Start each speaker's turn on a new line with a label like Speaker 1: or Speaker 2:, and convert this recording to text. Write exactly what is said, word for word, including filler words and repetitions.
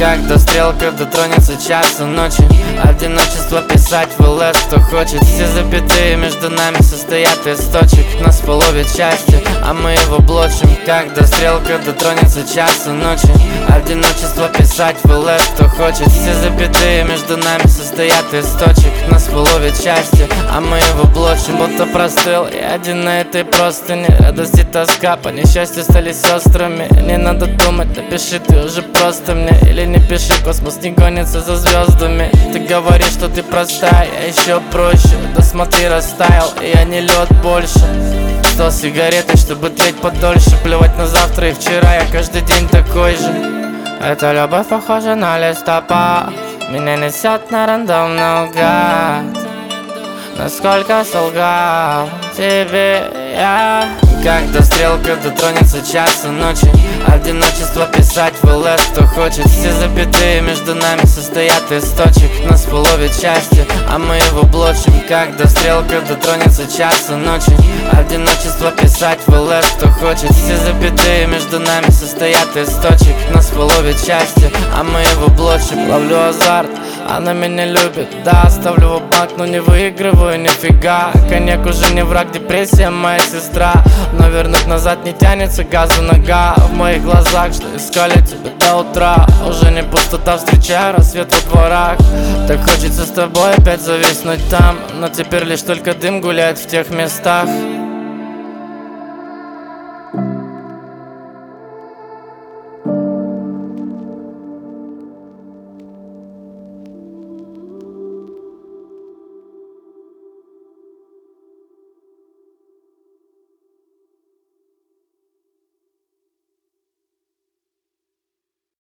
Speaker 1: Когда стрелка дотронется часа ночи, одиночество писать в ЛС кто хочет. Все запятые между нами состоят из точек. Нас половит счастье, а мы его блочим. Когда стрелка дотронется часа ночи, одиночество писать в ЛС кто хочет. Все запятые между нами состоят из точек. Нас половит счастье, а мы его блочим. Будто простыл и один на этой простыне. Радость и тоска по несчастью стали сестрами. Не надо думать, напиши ты уже просто мне. Или не пиши, космос не гонится за звездами. Ты говоришь, что ты простая, а еще проще. Да смотри, растаял, и я не лед больше. Сто сигареты, чтобы тлеть подольше. Плевать на завтра и вчера, я каждый день такой же. Эта любовь похожа на листопад, меня несет на рандом наугад. Насколько солгал тебе я. Когда стрелка дотронется часа ночи, одиночество писать в ЛС кто хочет. Все запятые между нами состоят из точек. Нас половит счастье, а мы его блочим. Когда стрелка дотронется часа ночи, одиночество писать в ЛС кто хочет. Все запятые между нами состоят из точек. Нас половит счастье, а мы его блочим. Ловлю азарт, она меня любит, да, ставлю в банк, но не выигрываю нифига. Коньяк уже не враг, депрессия моя сестра. Но вернуть назад не тянется газу нога. В моих глазах, что искали тебя до утра. Уже не пустота, встречаю рассвет во дворах. Так хочется с тобой опять зависнуть там, но теперь лишь только дым гуляет в тех местах.